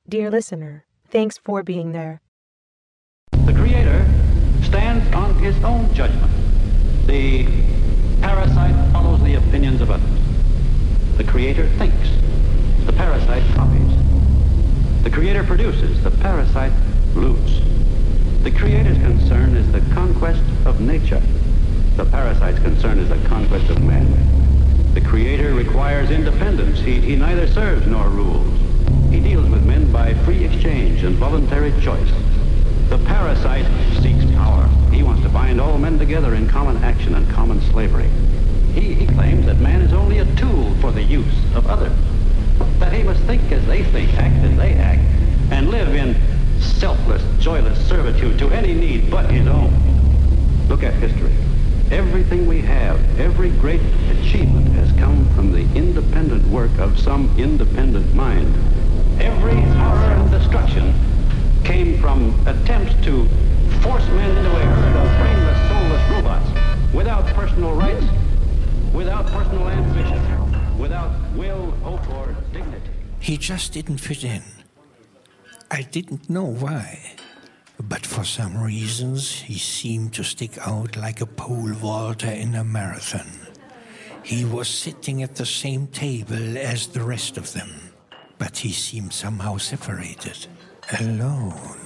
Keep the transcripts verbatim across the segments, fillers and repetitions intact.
Dear listener, thanks for being there. The Creator stands on his own judgment. The parasite follows the opinions of others. The Creator thinks. The parasite copies. The Creator produces. The parasite loots. The Creator's concern is the conquest of nature. The parasite's concern is the conquest of man. The Creator requires independence. He, he neither serves nor rules. He deals with men by free exchange and voluntary choice. The parasite seeks power. He wants to bind all men together in common action and common slavery. He, he claims that man is only a tool for the use of others. That he must think as they think, act as they act, and live in selfless, joyless servitude to any need but his own. Look at history. Everything we have, every great achievement has come from the independent work of some independent mind. Every horror and destruction came from attempts to force men into a herd of brainless, soulless robots, without personal rights, without personal ambition, without will, hope, or dignity. He just didn't fit in. I didn't know why, but for some reasons he seemed to stick out like a pole vaulter in a marathon. He was sitting at the same table as the rest of them, but he seemed somehow separated, alone.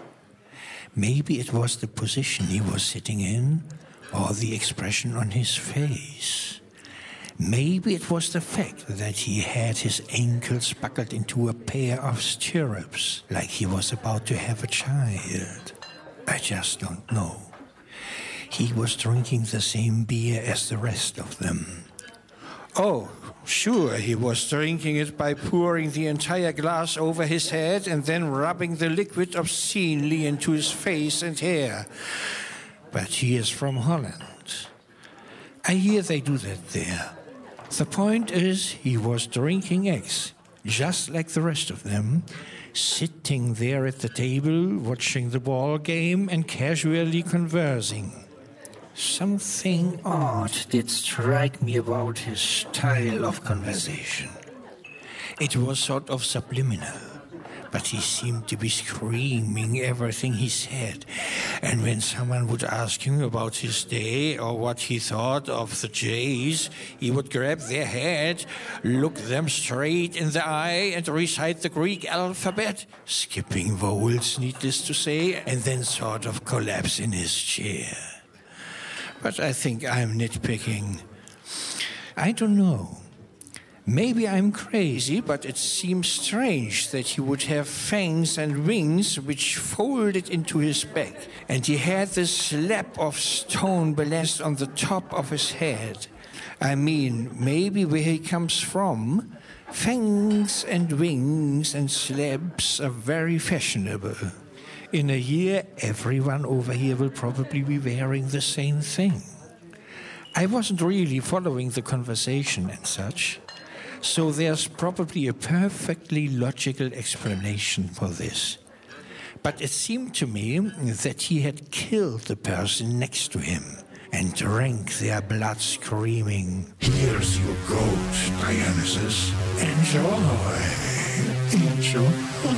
Maybe it was the position he was sitting in, or the expression on his face. Maybe it was the fact that he had his ankles buckled into a pair of stirrups, like he was about to have a child. I just don't know. He was drinking the same beer as the rest of them. Oh, sure, he was drinking it by pouring the entire glass over his head and then rubbing the liquid obscenely into his face and hair. But he is from Holland. I hear they do that there. The point is, he was drinking eggs, just like the rest of them, sitting there at the table, watching the ball game and casually conversing. Something odd did strike me about his style of conversation. It was sort of subliminal, but he seemed to be screaming everything he said. And when someone would ask him about his day or what he thought of the Jays, he would grab their head, look them straight in the eye, and recite the Greek alphabet, skipping vowels, needless to say, and then sort of collapse in his chair. But I think I'm nitpicking. I don't know. Maybe I'm crazy, but it seems strange that he would have fangs and wings which folded into his back, and he had this slab of stone ballast on the top of his head. I mean, maybe where he comes from, fangs and wings and slabs are very fashionable. In a year, everyone over here will probably be wearing the same thing. I wasn't really following the conversation and such. So there's probably a perfectly logical explanation for this. But it seemed to me that he had killed the person next to him and drank their blood screaming, "Here's your goat, Dionysus. Enjoy, enjoy,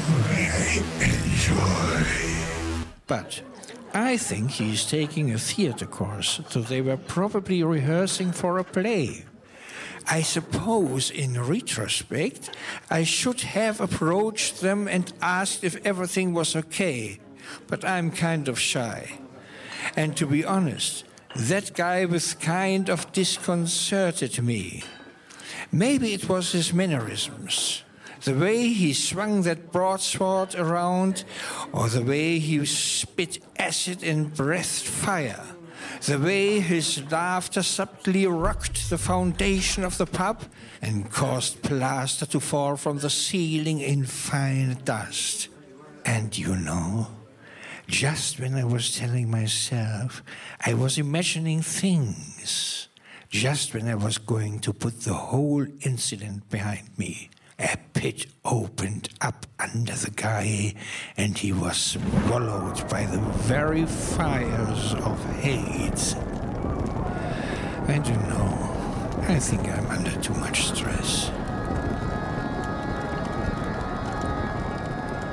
enjoy." But I think he's taking a theater course, so they were probably rehearsing for a play. I suppose, in retrospect, I should have approached them and asked if everything was okay, but I'm kind of shy. And to be honest, that guy was kind of disconcerted me. Maybe it was his mannerisms, the way he swung that broadsword around, or the way he spit acid and breathed fire. The way his laughter subtly rocked the foundation of the pub and caused plaster to fall from the ceiling in fine dust. And you know, just when I was telling myself, I was imagining things. Just when I was going to put the whole incident behind me, a pit opened up under the guy, and he was swallowed by the very fires of hate. I don't know. I think I'm under too much stress.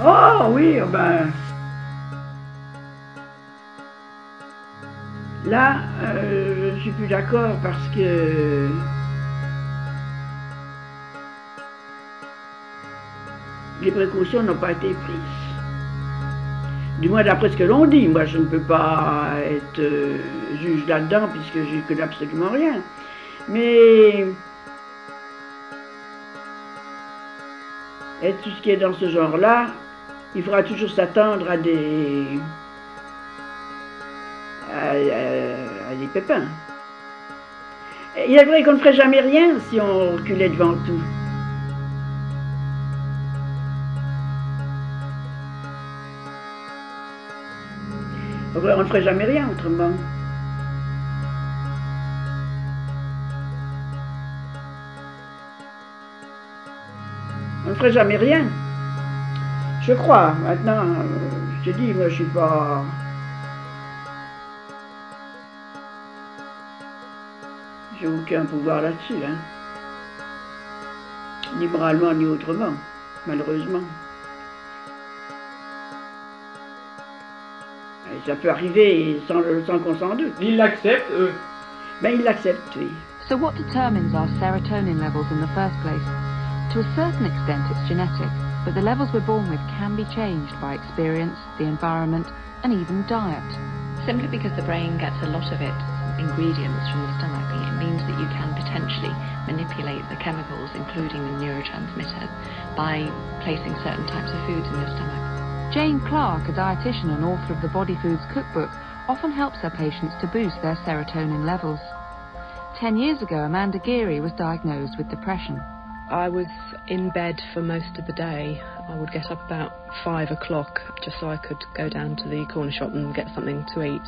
Oh oui, ben... Là, euh, je suis plus d'accord parce que... les précautions n'ont pas été prises. Du moins d'après ce que l'on dit. Moi, je ne peux pas être euh, juge là-dedans puisque j'y connais absolument rien. Mais... et tout ce qui est dans ce genre-là, il faudra toujours s'attendre à des... À, à, à des pépins. Il est vrai qu'on ne ferait jamais rien si on reculait devant tout. On ne ferait jamais rien autrement. On ne ferait jamais rien. Je crois. Maintenant, je te dis, moi je suis pas... j'ai aucun pouvoir là-dessus, hein. Ni moralement, ni autrement, malheureusement. Et ça peut arriver sans, sans qu'on s'en doute. Ils l'acceptent, eux. Ben, ils l'acceptent, oui. So what determines our serotonin levels in the first place? To a certain extent it's genetic, but the levels we're born with can be changed by experience, the environment, and even diet. Simply because the brain gets a lot of its ingredients from the stomach, it means that you can potentially manipulate the chemicals, including the neurotransmitters, by placing certain types of foods in your stomach. Jane Clark, a dietitian and author of the Body Foods Cookbook, often helps her patients to boost their serotonin levels. Ten years ago, Amanda Geary was diagnosed with depression. I was in bed for most of the day. I would get up about five o'clock just so I could go down to the corner shop and get something to eat.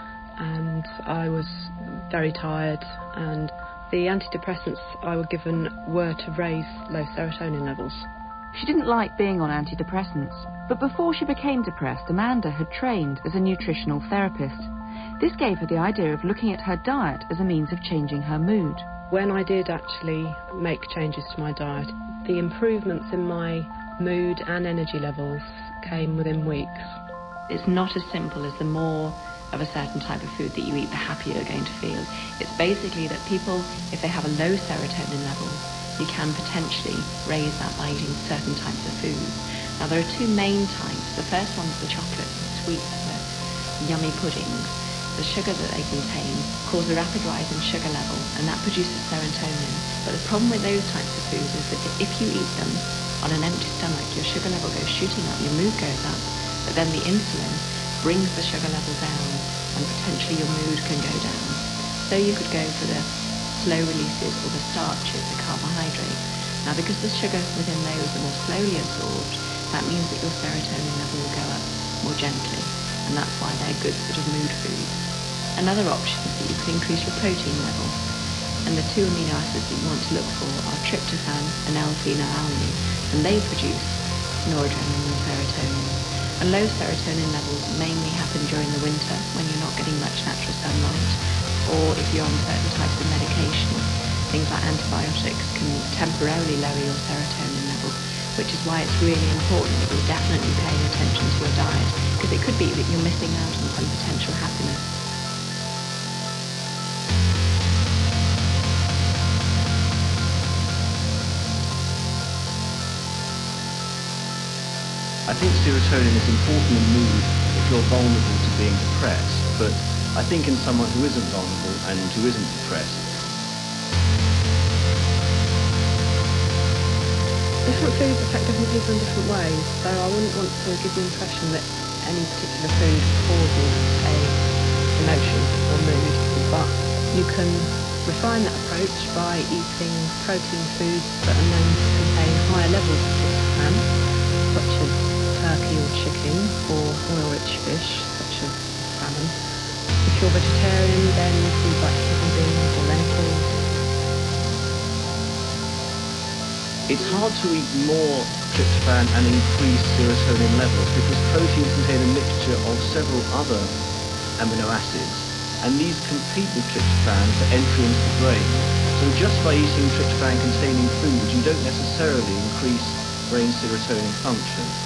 And I was very tired, and the antidepressants I were given were to raise low serotonin levels. She didn't like being on antidepressants, but before she became depressed, Amanda had trained as a nutritional therapist. This gave her the idea of looking at her diet as a means of changing her mood. When I did actually make changes to my diet, the improvements in my mood and energy levels came within weeks. It's not as simple as the more of a certain type of food that you eat, the happier you're going to feel. It's basically that people, if they have a low serotonin level, you can potentially raise that by eating certain types of foods. Now there are two main types. The first one is the chocolates, the sweets, the yummy puddings. The sugar that they contain cause a rapid rise in sugar level, and that produces serotonin. But the problem with those types of foods is that if you eat them on an empty stomach, your sugar level goes shooting up, your mood goes up, but then the insulin brings the sugar level down, and potentially your mood can go down. So you could go for the slow releases or the starches, the carbohydrates. Now because the sugar within those are more slowly absorbed, that means that your serotonin level will go up more gently, and that's why they're good sort of mood foods. Another option is that you can increase your protein level, and the two amino acids that you want to look for are tryptophan and L-phenylalanine, and they produce noradrenaline and serotonin. And low serotonin levels mainly happen during the winter when you're not getting much natural sunlight, or if you're on certain types of medication. Things like antibiotics can temporarily lower your serotonin levels, which is why it's really important that you're definitely paying attention to your diet, because it could be that you're missing out on some potential happiness. I think serotonin is important in mood if you're vulnerable to being depressed, but I think in someone who isn't vulnerable and who isn't depressed. Different foods affect different people in different ways, so I wouldn't want to give the impression that any particular food causes a emotion or mood, but you can refine that approach by eating protein foods that are known to contain higher levels of tryptophan, such as turkey or chicken, or oil-rich fish, such as salmon. If you're vegetarian, then foods like kidney beans or lentils. It's hard to eat more tryptophan and increase serotonin levels because proteins contain a mixture of several other amino acids, and these compete with tryptophan for entry into the brain. So just by eating tryptophan-containing foods, you don't necessarily increase brain serotonin function.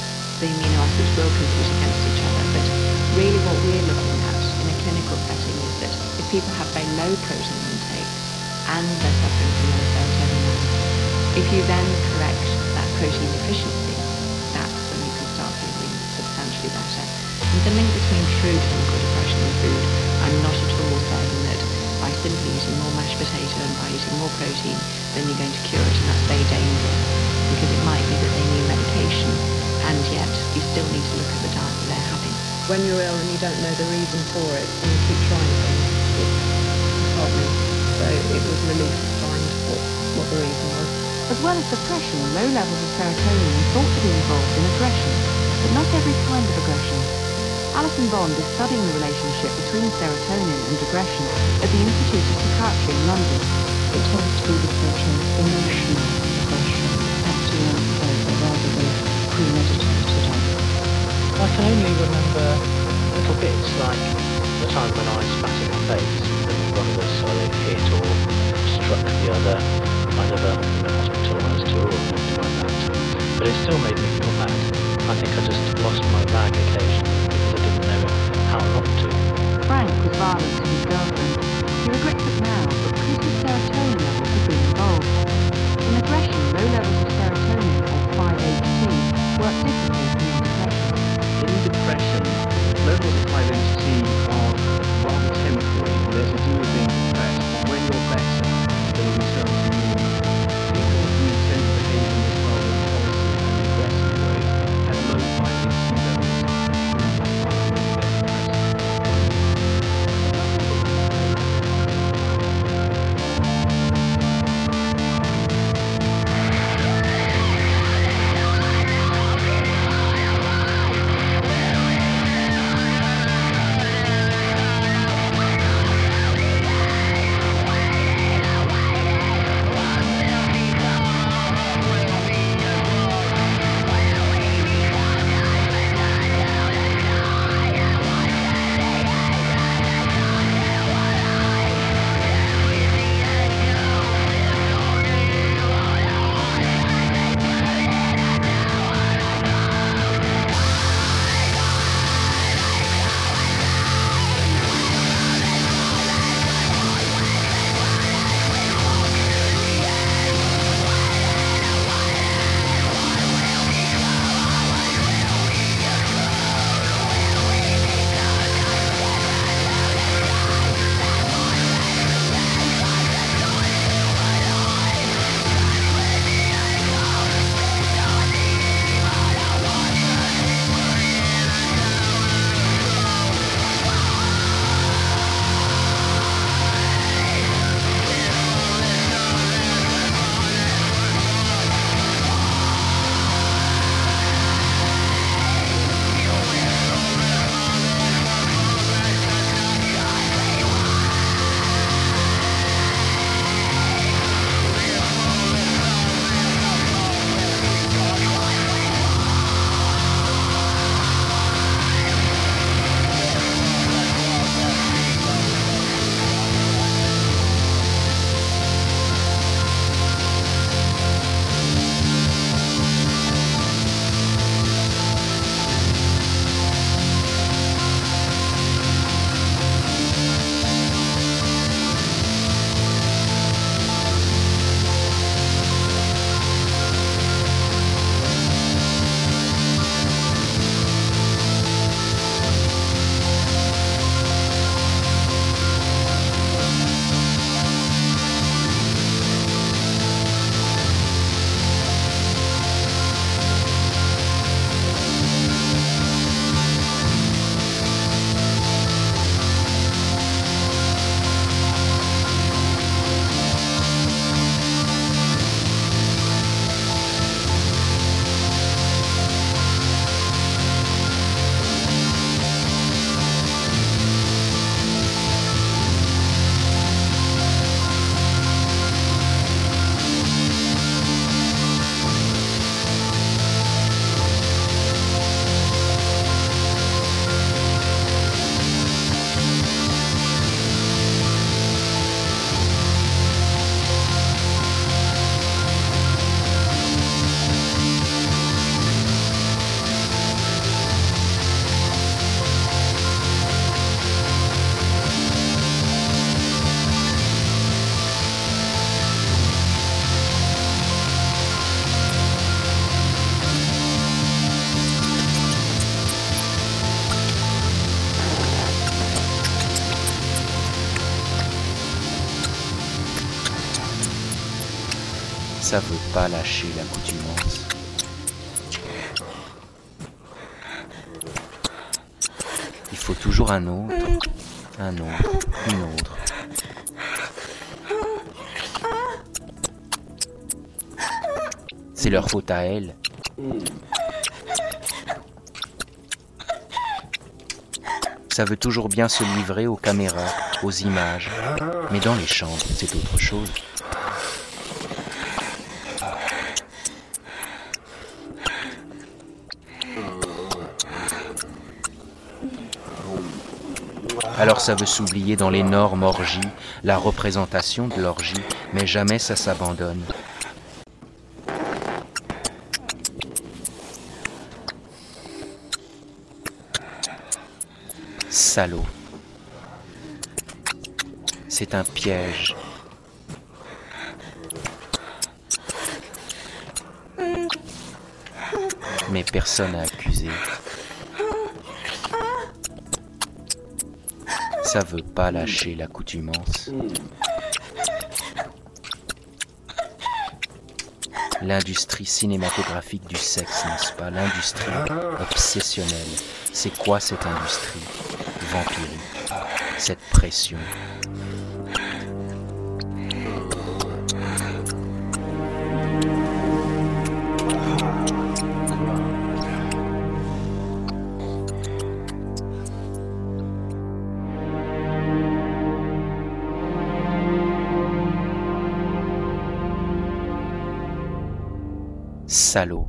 the amino acids will compete against each other, but really what we're looking at in a clinical setting is that if people have very low protein intake and they're suffering from low serotonin levels, if you then correct that protein deficiency, that's when you can start feeling substantially better. And the link between fruit and good depression and food, I'm not at all saying that by simply eating more mashed potato and by eating more protein, then you're going to cure it, and that's very dangerous, because it might be that they need medication, and yet you still need to look at the diet that they're having. When you're ill and you don't know the reason for it, and you keep trying things, it's disheartening. So it was relief to find what, what the reason was. As well as depression, low levels of serotonin are thought to be involved in aggression, but not every kind of aggression. Alison Bond is studying the relationship between serotonin and aggression at the Institute of Psychiatry in London. It tends to be the sort of emotional aggression, acting out further rather than premeditated on. I can only remember little bits, like the time when I spat in her face and one of us either hit or struck the other. I never been hospitalised or anything like that. But it still made me feel bad. I think I just lost my rag occasionally because I didn't know how not to. Frank was violent to his girlfriend. He regrets it now, but because his serotonin levels had been involved. In aggression, low levels of serotonin, or five H T, work differently from in depression. In depression, levels of five H T are rather temporary. They're to do with being depressed. And when you're better, they'll return to normal. People who tend to behave in this rather impulsive and aggressive way at low five H T levels really find when they get depressed. Ça veut pas lâcher l'accoutumance. Il faut toujours un autre, un autre, une autre. C'est leur faute à elles. Ça veut toujours bien se livrer aux caméras, aux images. Mais dans les chambres, c'est autre chose. Alors ça veut s'oublier dans l'énorme orgie, la représentation de l'orgie, mais jamais ça s'abandonne. Salaud. C'est un piège. Mais personne n'a accusé. Ça veut pas lâcher l'accoutumance. L'industrie cinématographique du sexe, n'est-ce pas? L'industrie obsessionnelle. C'est quoi cette industrie vampirique? Cette pression. Salaud.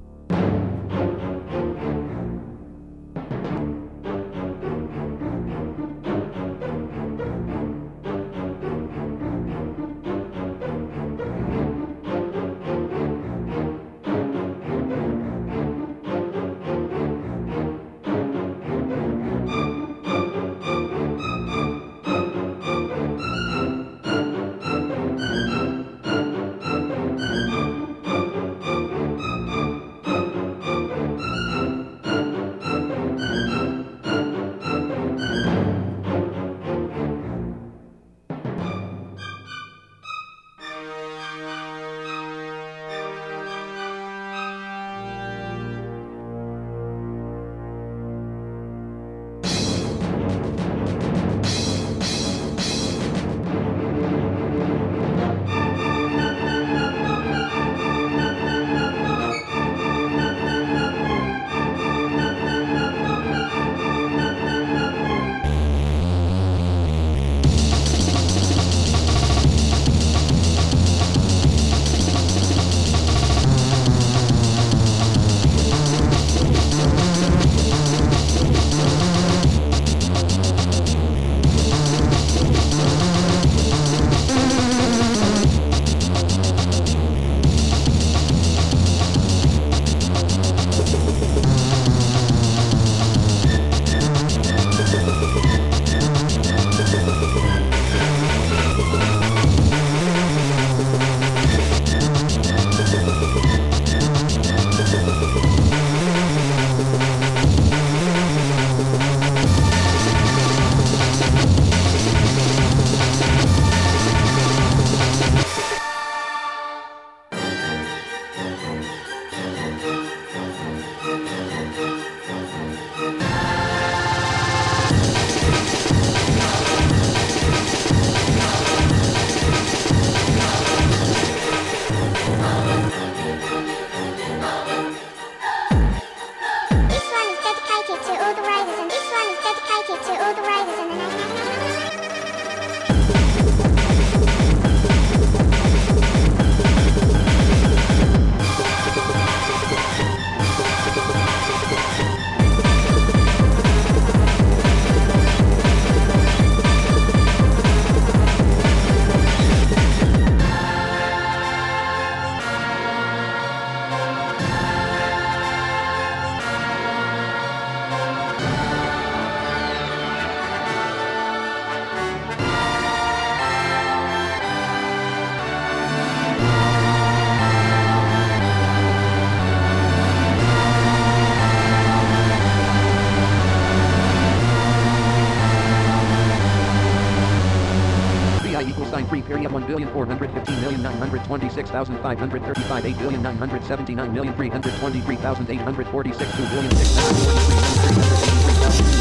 one billion four hundred fifteen million nine hundred twenty-six thousand five hundred thirty-five, eight billion nine hundred seventy-nine million three hundred twenty-three thousand eight hundred forty-six, two billion six hundred forty-three million three hundred eighty-three thousand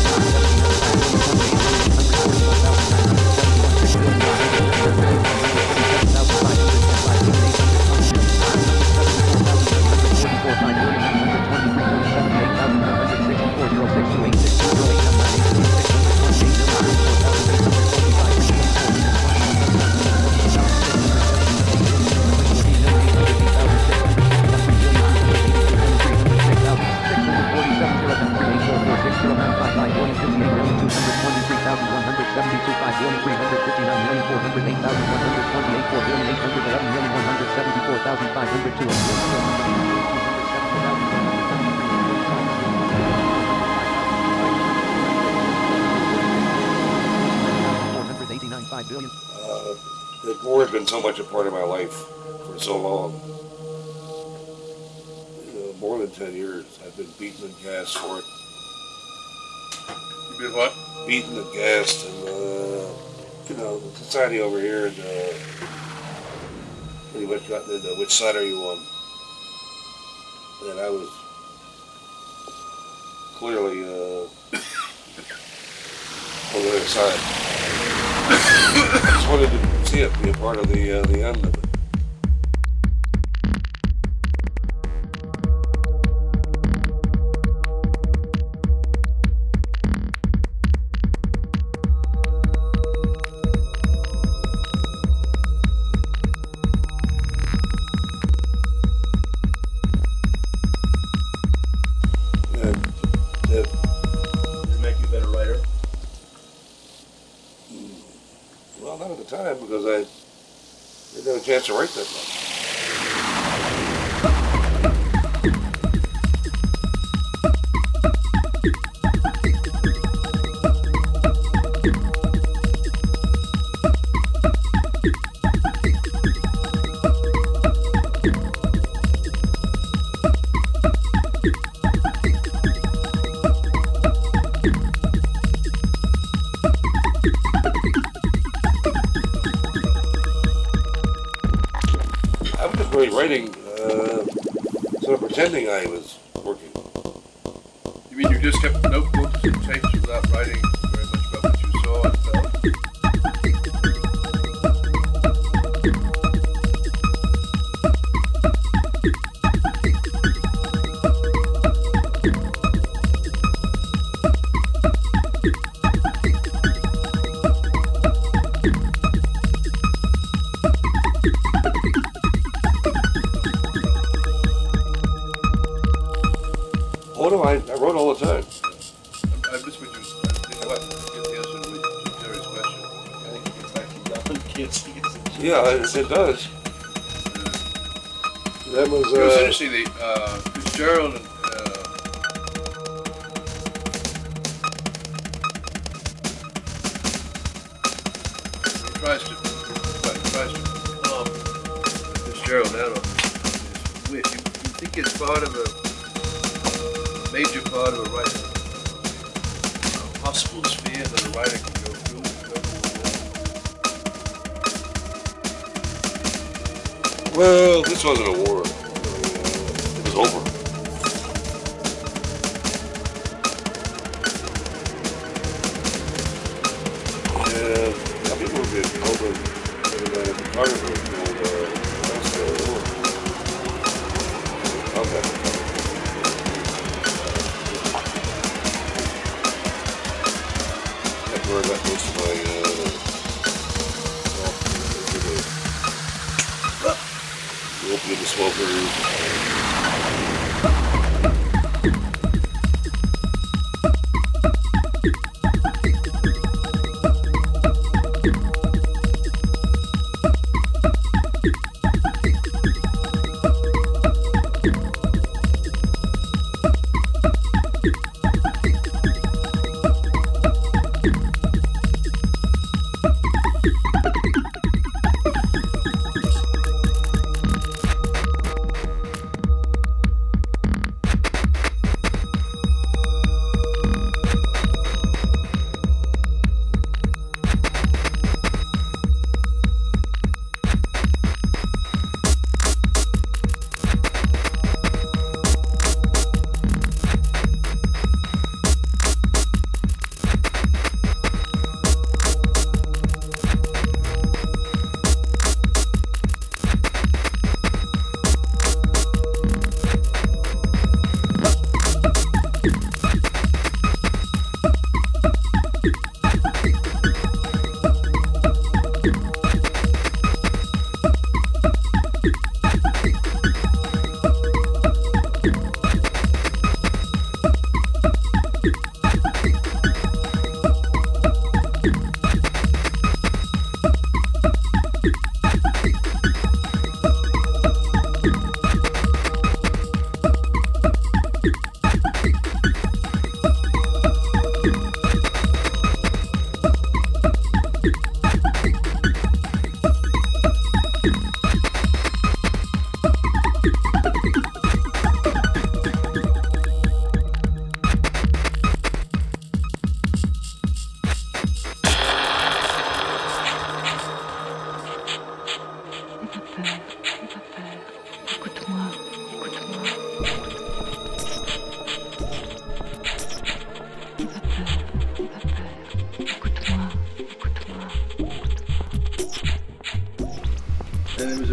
Uh, the war has been so much a part of my life for so long. You know, more than ten years. I've been beaten and gassed for it. You been what? Beaten and gassed, and uh, you know, the society over here, and uh, pretty much gotten into which side are you on. And I was clearly uh, on the other side. I just wanted to see it, be a part of the uh, the end of it. Because I didn't have a chance to write that much. Writing, uh, sort of pretending I was working. You mean you just kept notebooks and tapes without writing very much about what you saw and felt? I, I wrote all the time. I, I miss what you think about the answer to Jerry's question. I think it's actually done. Can't see it. Yeah, it, it does. That was. It was uh, interesting. The uh, Fitzgerald and uh, he tries to he tries to calm Fitzgerald down on his wit. You, you think it's part of a major part of a writer, a possible sphere that a writer can go through. Well, this wasn't a war. It was over. And some people have been over, and the photographer was told, uh, that's the war. Okay. Where I got most of my, uh, well, the opium smokers.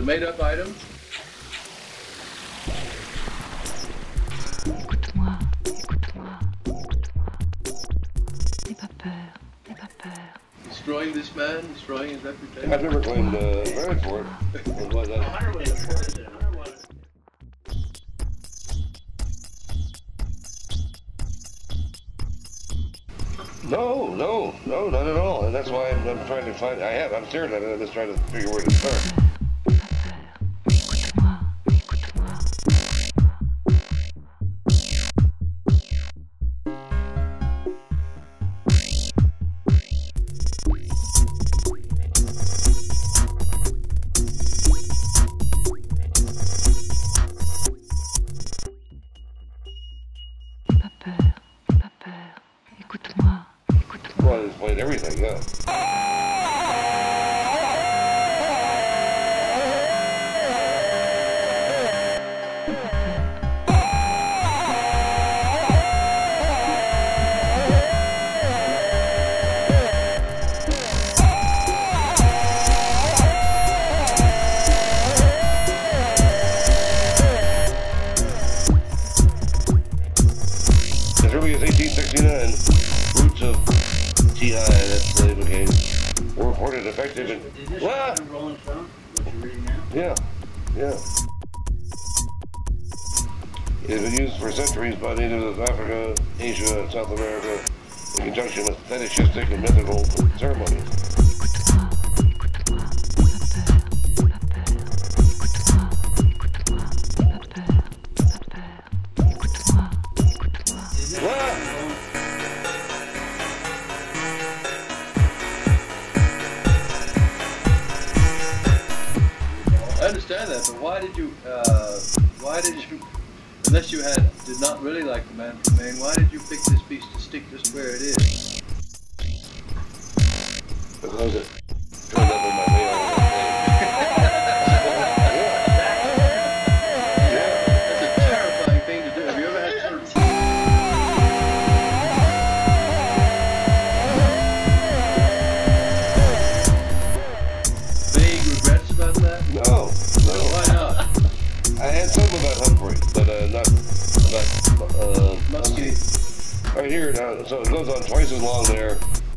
a made-up item? Écoute-moi, écoute-moi, écoute-moi. N'aie pas peur, n'aie pas peur. Destroying this man, destroying his reputation? I've never claimed uh, merit for it. It was, uh, No, no, no, not at all. And that's why I'm, I'm trying to find. I have. I'm staring at it. I'm just trying to figure where to start. Well, I explained everything, yeah. As early as eighteen sixty-nine, roots of T I, that's the name of the game, were reported effective in... Ah! Yeah, yeah. It has been used for centuries by natives of Africa, Asia, and South America in conjunction with fetishistic and mythical ceremonies. I understand that, but why did you, uh, why did you, unless you had, did not really like the Man from Maine, why did you pick this piece to stick just where it is? Because it turned up in my mail. That's a terrifying thing to do. Have you ever had sort of... vague regrets about that? No, no. Why not? I had something about Humphrey, but uh, not, not, uh... Muskie. Right here now, so it goes on twice as long there.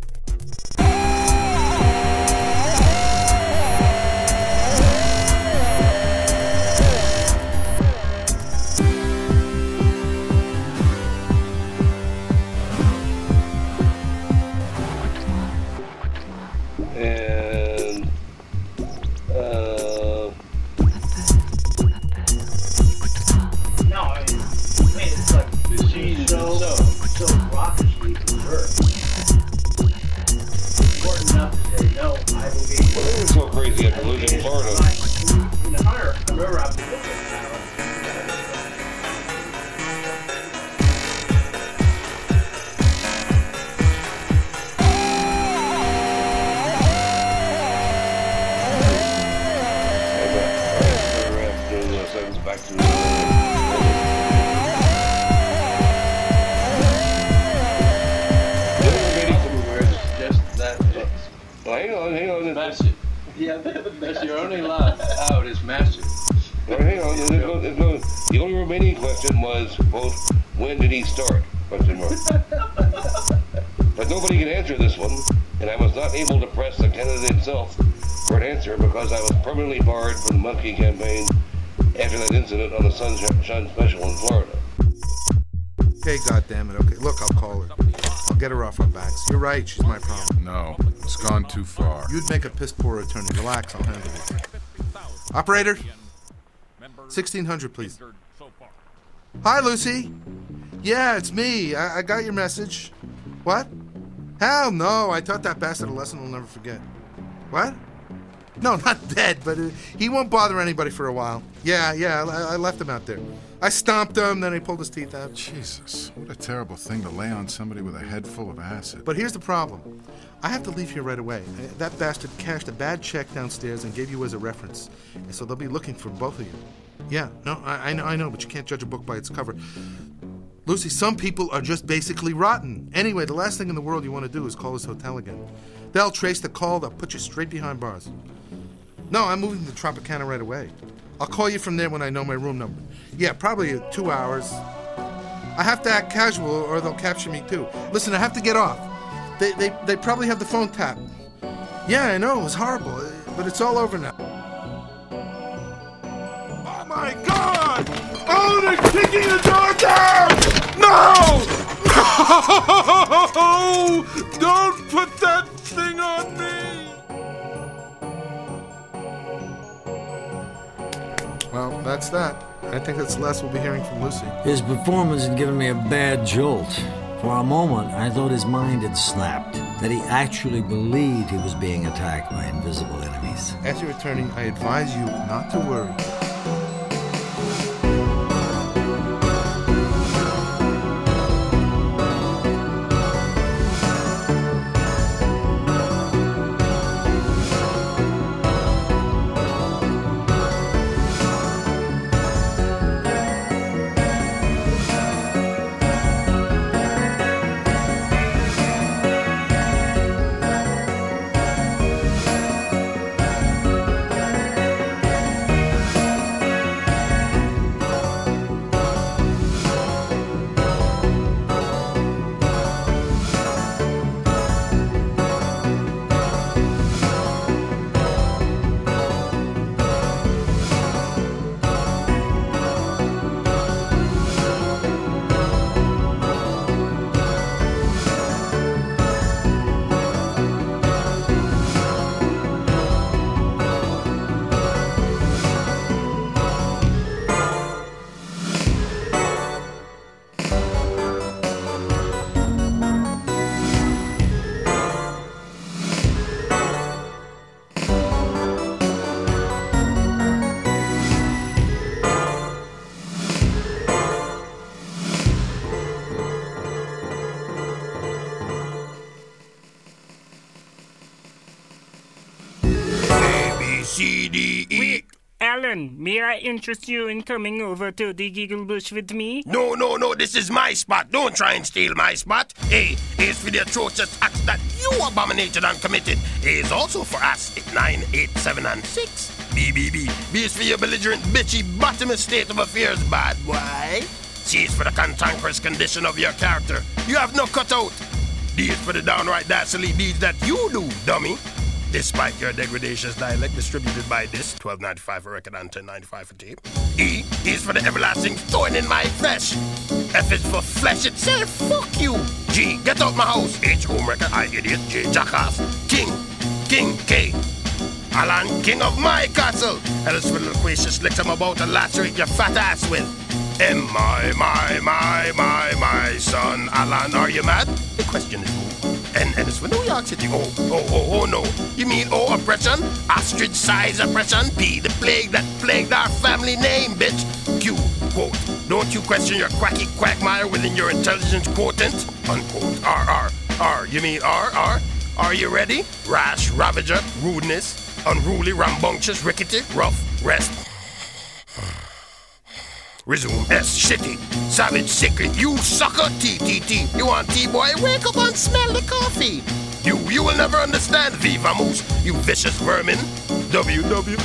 And uh No, I mean, I mean it's like The scene is so, so. so rockishly converted. Important enough to say, no, I will be. well, they were so crazy after losing Florida. In the Hunter, I remember I was looking at Back to Where to suggest that it's well, hang on, hang on. massive. Yeah, that's your only line out is massive. Well, hang on. There's no, there's no, the only remaining question was, quote, when did he start? Question mark. But nobody can answer this one, and I was not able to press the candidate himself for an answer because I was permanently barred from the Monkey campaign after that incident on the Sunshine Special in Florida. Okay, goddammit. Okay, look, I'll call her. I'll get her off our backs. You're right, she's my problem. No, it's gone too far. You'd make a piss-poor attorney. Relax, I'll handle it. Operator, sixteen hundred, please. Hi, Lucy. Yeah, it's me. I, I got your message. What? Hell no, I taught that bastard a lesson we'll never forget. What? No, not dead, but uh, he won't bother anybody for a while. Yeah, yeah, I, I left him out there. I stomped him, then he pulled his teeth out. Jesus, what a terrible thing to lay on somebody with a head full of acid. But here's the problem. I have to leave here right away. Uh, That bastard cashed a bad check downstairs and gave you as a reference. And so they'll be looking for both of you. Yeah, no, I, I know, I know, but you can't judge a book by its cover. Lucy, some people are just basically rotten. Anyway, the last thing in the world you want to do is call this hotel again. They'll trace the call, they'll put you straight behind bars. No, I'm moving to Tropicana right away. I'll call you from there when I know my room number. Yeah, probably two hours. I have to act casual or they'll capture me too. Listen, I have to get off. They, they, they probably have the phone tapped. Yeah, I know, it was horrible, but it's all over now. Oh my God! Oh, they're kicking the door down! No! No! Don't put that thing on me! Well, that's that. I think that's the last we'll be hearing from Lucy. His performance had given me a bad jolt. For a moment, I thought his mind had snapped, that he actually believed he was being attacked by invisible enemies. As your attorney, I advise you not to worry. C, D, E. Wait, Alan, may I interest you in coming over to the Giggle Bush with me? No, no, no, this is my spot. Don't try and steal my spot. A is for the atrocious acts that you abominated and committed. A is also for us at nine, eight, seven, and six. B, B, B. B is for your belligerent, bitchy, bottomless state of affairs, bad boy. C is for the cantankerous condition of your character. You have no cutout. D is for the downright dastardly deeds that you do, dummy. Despite your degradatious dialect distributed by this, twelve ninety-five for record and ten ninety-five for tape. E is for the everlasting thorn in my flesh. F is for flesh itself, fuck you. G, get out my house. H, home record, I idiot. J, jackass. King, King, K. Alan, king of my castle. L is for the loquacious lick I'm about to lacerate your fat ass with. M, my, my, my, my, my son. Alan, are you mad? The question is who? N, N is for New York City. Oh, oh, oh, oh, no. You mean O, oppression? Ostrich size oppression? P, the plague that plagued our family name, bitch. Q, quote, don't you question your quacky quagmire within your intelligence quotient? Unquote. R, R, R, you mean R, R? Are you ready? Rash, ravager, rudeness, unruly, rambunctious, rickety, rough, rest. Resume. S, shitty, savage, sickly, you sucker, T, T, T. You want T, boy? Wake up and smell the coffee. You, you will never understand, Viva Moose, you vicious vermin. W, W,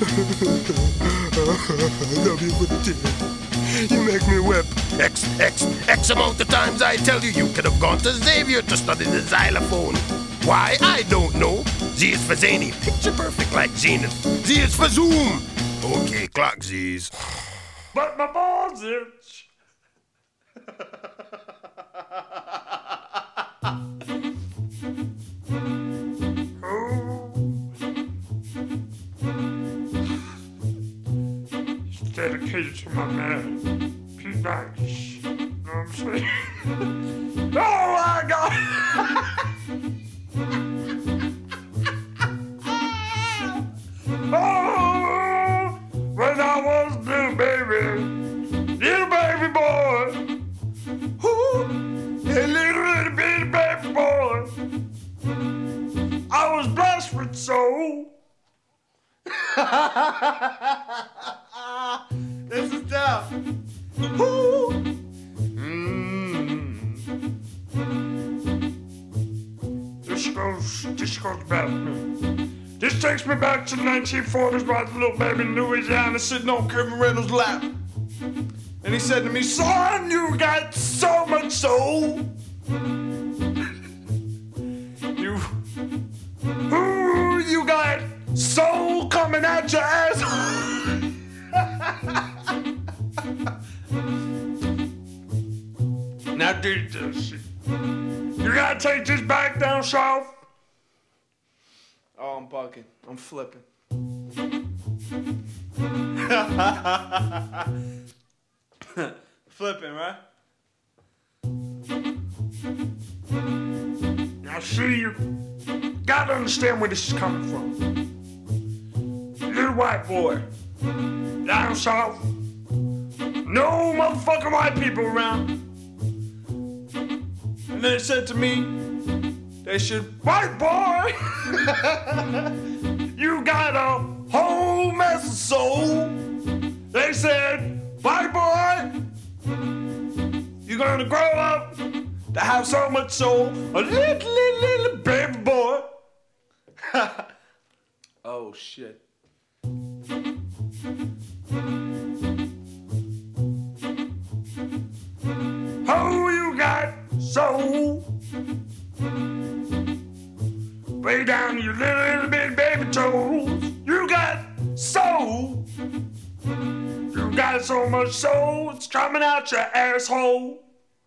W for the T. You make me whip. X, X, X amount of times I tell you, you could have gone to Xavier to study the xylophone. Why? I don't know. Z is for zany, picture perfect like Zenith. Z is for zoom. Okay, clock Z's. But my balls itch. It's dedicated to my man, Pete Nice. You know what I'm saying? Oh my God! Oh, when I was little baby, little baby boy, ooh, a little, little bitty baby boy, I was blessed with soul. This is tough. Ooh. Mm. This goes, this goes back to me. This takes me back to the nineteen forties while I was a little baby in Louisiana sitting on Kevin Reynolds' lap. And he said to me, son, you got so much soul. you, ooh, you got soul coming out your ass. Now do this. You gotta take this back down south. Oh, I'm bugging. I'm flipping. Flipping, right? Now see, you gotta understand where this is coming from. Little white boy, down south, no motherfucking white people around. And they said to me, they said, white boy, you got a whole mess of soul. They said, white boy, you're gonna grow up to have so much soul, a little, little, little baby boy. Oh, shit. Oh, you got soul. Way down your little, little bitty baby toes. You got soul. You got so much soul, it's coming out your asshole.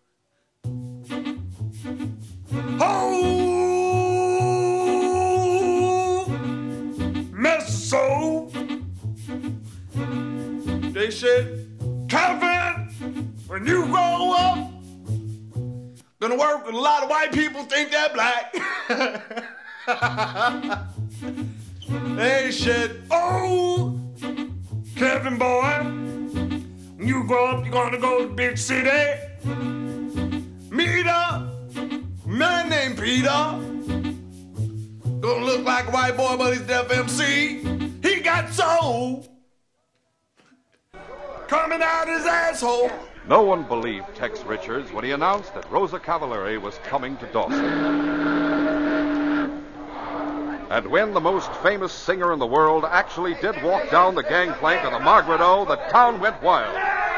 Oh, mess of soul. They said, Calvin, when you grow up, gonna work with a lot of white people think they're black. They said, oh, Kevin boy, when you grow up, you're gonna go to the big city. Meet a man named Peter. Gonna look like a white boy, but he's deaf M C. He got soul coming out his asshole. No one believed Tex Richards when he announced that Rosa Cavalieri was coming to Dawson. And when the most famous singer in the world actually did walk down the gangplank of the Margaret O, the town went wild.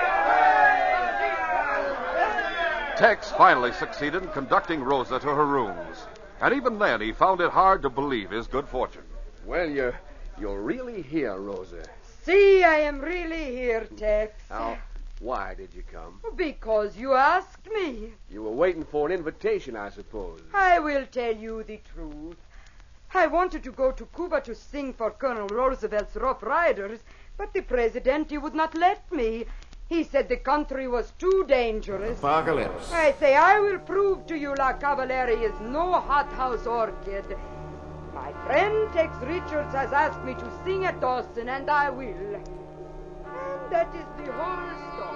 Tex finally succeeded in conducting Rosa to her rooms. And even then, he found it hard to believe his good fortune. Well, you're, you're really here, Rosa. See, I am really here, Tex. Now, why did you come? Because you asked me. You were waiting for an invitation, I suppose. I will tell you the truth. I wanted to go to Cuba to sing for Colonel Roosevelt's Rough Riders, but the president, he would not let me. He said the country was too dangerous. Apocalypse. I say, I will prove to you La Cavalieri is no hothouse orchid. My friend Tex Richards has asked me to sing at Dawson, and I will. And that is the whole story.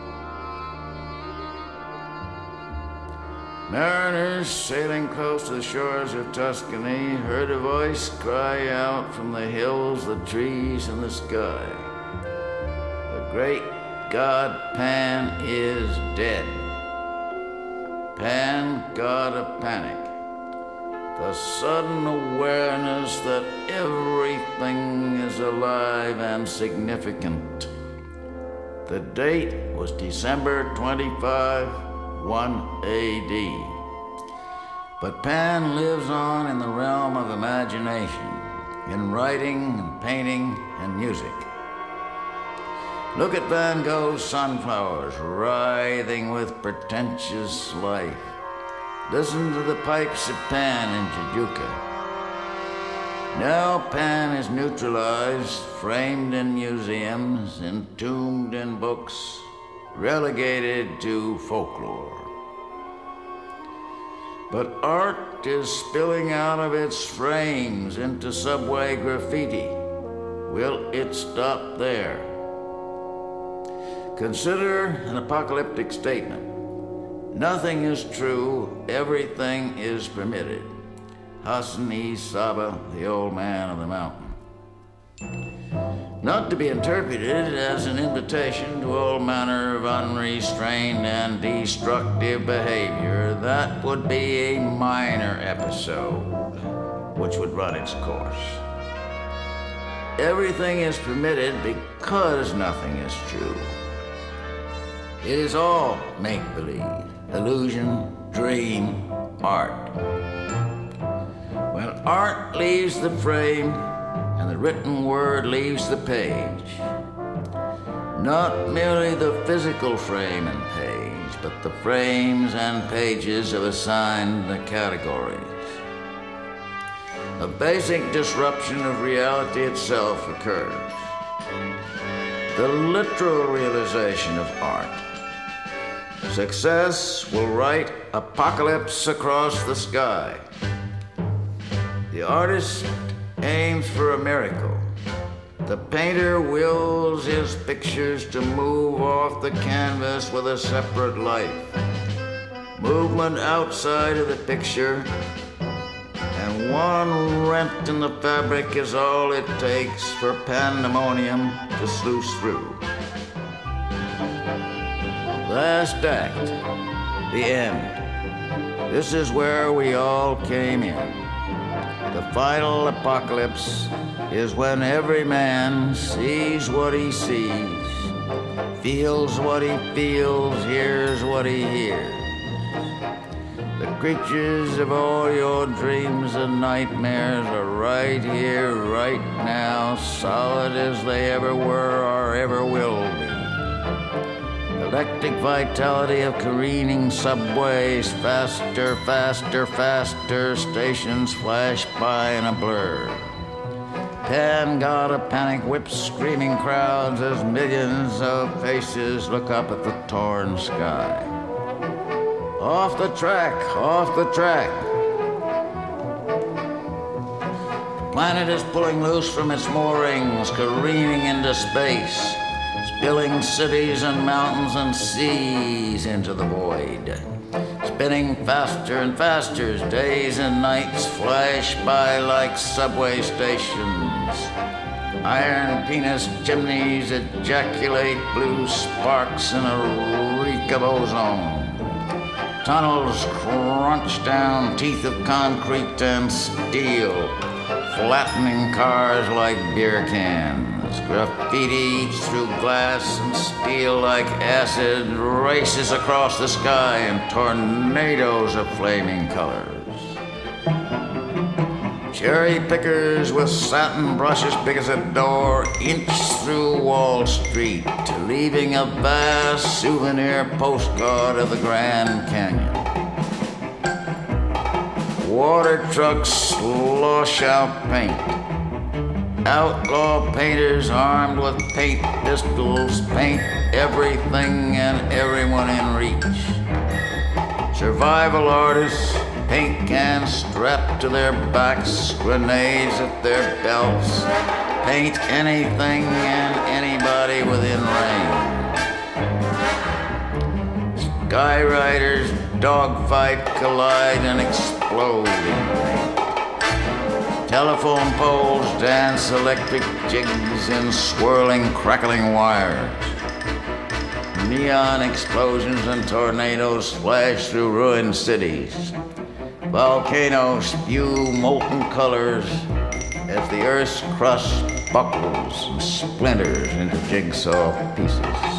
Mariners sailing close to the shores of Tuscany heard a voice cry out from the hills, the trees, and the sky. The great god Pan is dead. Pan, god of panic. The sudden awareness that everything is alive and significant. The date was December twenty-fifth, one A D. But Pan lives on in the realm of imagination, in writing and painting and music. Look at Van Gogh's sunflowers writhing with pretentious life. Listen to the pipes of Pan in Tijuca. Now Pan is neutralized, framed in museums, entombed in books, relegated to folklore. But art is spilling out of its frames into subway graffiti. Will it stop there? Consider an apocalyptic statement. Nothing is true, everything is permitted. Hassan E. Saba, the old man of the mountain. Not to be interpreted as an invitation to all manner of unrestrained and destructive behavior. That would be a minor episode, which would run its course. everything is permitted because nothing is true. It is all make-believe, illusion, dream, art. When art leaves the frame and the written word leaves the page, not merely the physical frame and page, but the frames and pages have assigned the categories. A basic disruption of reality itself occurs. The literal realization of art. Success will write apocalypse across the sky. The artist aims for a miracle. The painter wills his pictures to move off the canvas with a separate life. Movement outside of the picture, and one rent in the fabric is all it takes for pandemonium to sluice through. Last act, the end. This is where we all came in. The final apocalypse is when every man sees what he sees, feels what he feels, hears what he hears. The creatures of all your dreams and nightmares are right here, right now, solid as they ever were or ever will be. Electric vitality of careening subways, faster, faster, faster, stations flash by in a blur. Pan God of panic whips screaming crowds as millions of faces look up at the torn sky. Off the track, off the track. The planet is pulling loose from its moorings, careening into space, spilling cities and mountains and seas into the void. Spinning faster and faster as days and nights flash by like subway stations. Iron penis chimneys ejaculate blue sparks in a reek of ozone. Tunnels crunch down teeth of concrete and steel, flattening cars like beer cans. Graffiti eats through glass and steel like acid, races across the sky in tornadoes of flaming colors. Cherry pickers with satin brushes big as a door inch through Wall Street, leaving a vast souvenir postcard of the Grand Canyon. Water trucks slosh out paint. Outlaw painters armed with paint pistols paint everything and everyone in reach. Survival artists, paint cans strapped to their backs, grenades at their belts, paint anything and anybody within range. Skyriders dogfight, collide, and explode in paint. Telephone poles dance electric jigs in swirling, crackling wires. Neon explosions and tornadoes flash through ruined cities. Volcanoes spew molten colors as the Earth's crust buckles and splinters into jigsaw pieces.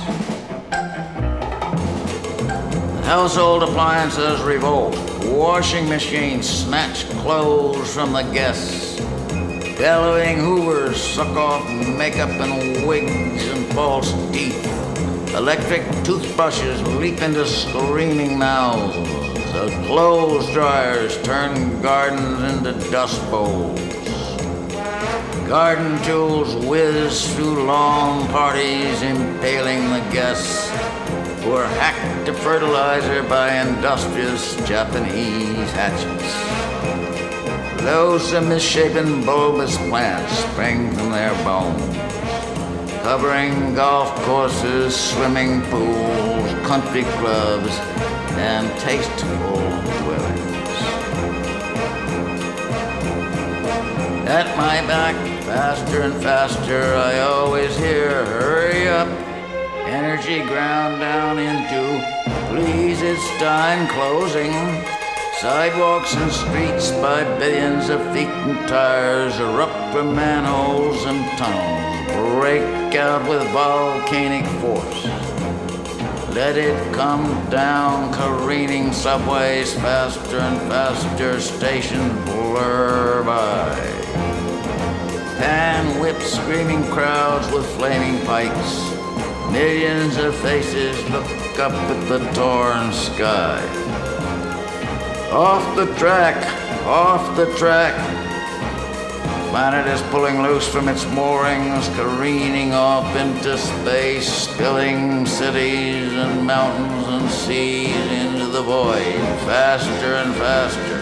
Household appliances revolt. Washing machines snatch clothes from the guests. Bellowing hoovers suck off makeup and wigs and false teeth. Electric toothbrushes leap into screaming mouths. The clothes dryers turn gardens into dust bowls. Garden tools whiz through lawn parties, impaling the guests who are hacked to fertilizer by industrious Japanese hatchets. Loathsome misshapen bulbous plants spring from their bones, covering golf courses, swimming pools, country clubs, and tasteful dwellings. At my back, faster and faster, I always hear, hurry up, energy ground down into, please, it's time closing. Sidewalks and streets by billions of feet and tires erupt from manholes and tunnels, break out with volcanic force. Let it come down, careening subways faster and faster, stations blur by. Pan whips screaming crowds with flaming pikes. Millions of faces look up at the torn sky. Off the track, off the track. Planet is pulling loose from its moorings, careening off into space, spilling cities and mountains and seas into the void, faster and faster.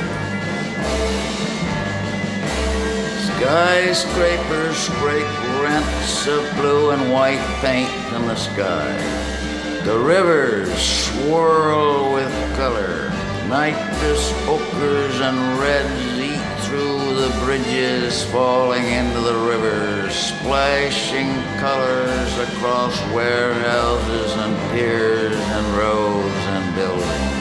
Skyscrapers scrape rents of blue and white paint in the sky. The rivers swirl with color. Nitrous ochres and reds eat through the bridges, falling into the rivers, splashing colors across warehouses and piers and roads and buildings.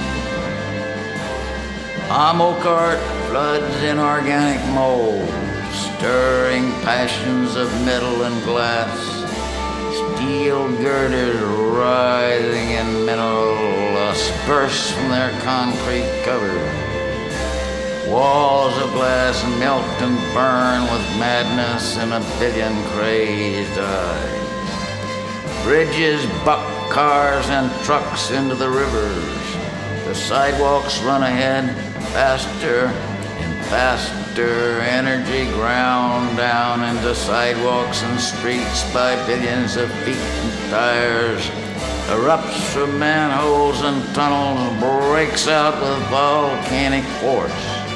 Amokart floods in organic mold, stirring passions of metal and glass, steel girders writhing in mineral lust burst from their concrete cover. Walls of glass melt and burn with madness in a billion crazed eyes. Bridges buck cars and trucks into the rivers. The sidewalks run ahead, faster and faster. Energy ground down into sidewalks and streets by billions of feet and tires. Erupts from manholes and tunnels, breaks out with volcanic force.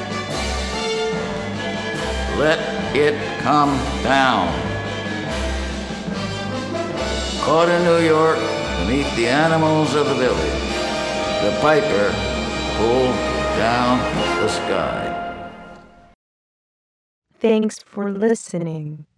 Let it come down. Caught in New York, beneath the animals of the village, the piper pulled down the sky. Thanks for listening.